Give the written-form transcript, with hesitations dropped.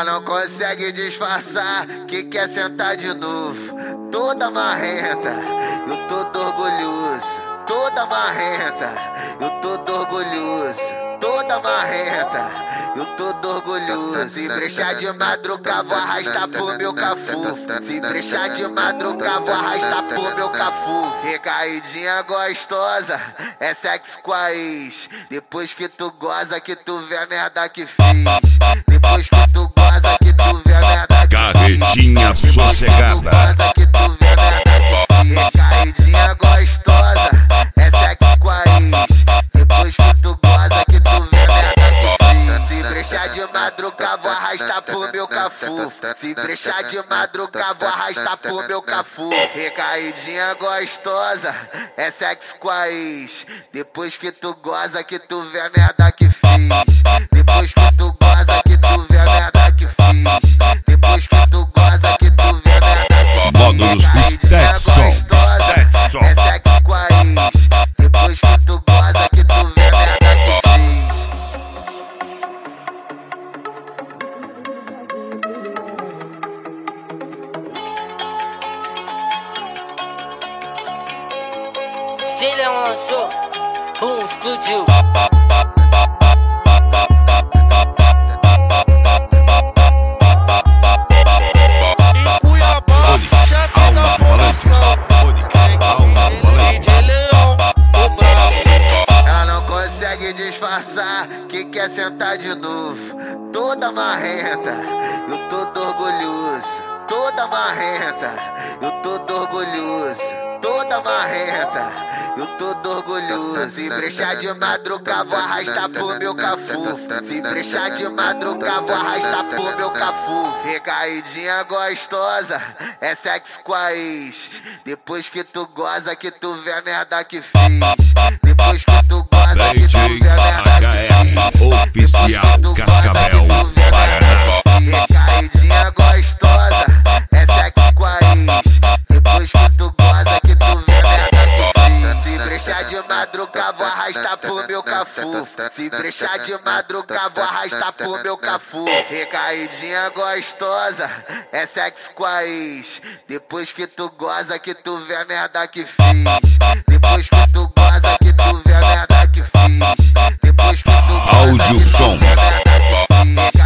Ela não consegue disfarçar que quer sentar de novo. Toda marrenta, eu todo orgulhoso. Toda marrenta, eu todo orgulhoso. Toda marrenta, eu todo orgulhoso. Se brechar de madrugada, vou arrastar pro meu cafu. Se brechar de madrugada, vou arrastar pro meu cafu. Recaidinha gostosa, é sexo com a ex. Depois que tu goza, que tu vê a merda que fez. Depois que tu goza, que tu vê a merda que fez. Carretinha sossegada. Recaidinha gostosa, é sexo com a ex. Depois que tu goza, que tu vê a merda que fez. Se brechar de madrugada, vou arrastar pro meu cafu. Se brechar de madrugada, vou arrastar pro meu cafu. Recaidinha gostosa, é sexo com a ex. Depois que tu goza, que tu vê a merda que fez. Depois que tu goza, que tu vê a merda que fez. Depois que tu goza, que tu vê a merda que fez. Módulos Stetson. É sexo com a ex. Depois que tu goza, que tu vê a merda que fez. Se Leão lançou, boom, explodiu. Ela não consegue disfarçar que quer sentar de novo. Toda marrenta, eu todo orgulhoso. Toda marrenta, eu todo orgulhoso. Toda marrenta, eu todo orgulhoso. Se brechar de madrugada, vou arrastar pro meu cafu. Se brechar de madrugada, vou arrastar pro meu cafu. Recaidinha gostosa, é sexo com a ex. Depois que tu goza, que tu vê a merda que fez. Depois que tu goza, que tu vê a merda que fez. Oficial Cascavel, Paraná. Recaidinha gostosa, é sexo com a ex. Depois que tu goza, que tu vê a merda que fez. Se brechar de madrugada, vou arrastar pro meu cafu. Se brechar de madrugada, vou arrastar pro meu cafu. Recaidinha gostosa, é sexo com a ex. Depois que tu goza, que tu vê a merda que fez. Depois que tu goza, que tu vê a merda que fez. Depois que tu goza, Áudio que tu som. vê a merda que fez.